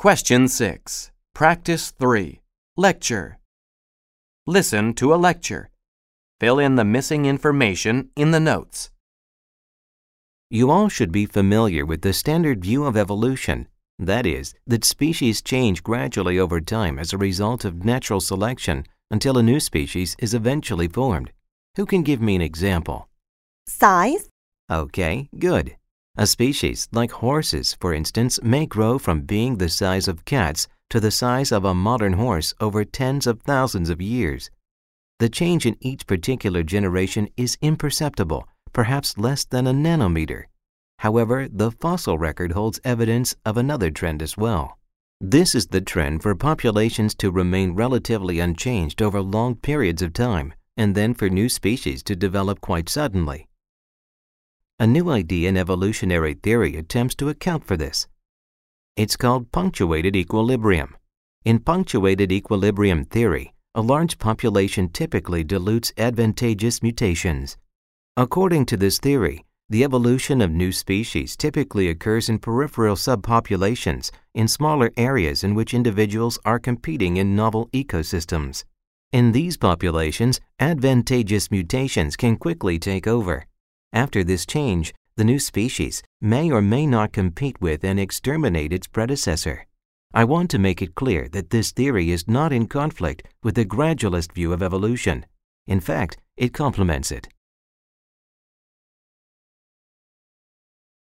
Question 6. Practice 3. Lecture. Listen to a lecture. Fill in the missing information in the notes. You all should be familiar with the standard view of evolution. That is, that species change gradually over time as a result of natural selection until a new species is eventually formed. Who can give me an example? Size, Okay, good. A species, like horses, for instance, may grow from being the size of cats to the size of a modern horse over tens of thousands of years. The change in each particular generation is imperceptible, perhaps less than a nanometer. However, the fossil record holds evidence of another trend as well. This is the trend for populations to remain relatively unchanged over long periods of time, and then for new species to develop quite suddenly. A new idea in evolutionary theory attempts to account for this. It's called punctuated equilibrium. In punctuated equilibrium theory, a large population typically dilutes advantageous mutations. According to this theory, the evolution of new species typically occurs in peripheral subpopulations in smaller areas in which individuals are competing in novel ecosystems. In these populations, advantageous mutations can quickly take over. After this change, the new species may or may not compete with and exterminate its predecessor. I want to make it clear that this theory is not in conflict with the gradualist view of evolution. In fact, it complements it.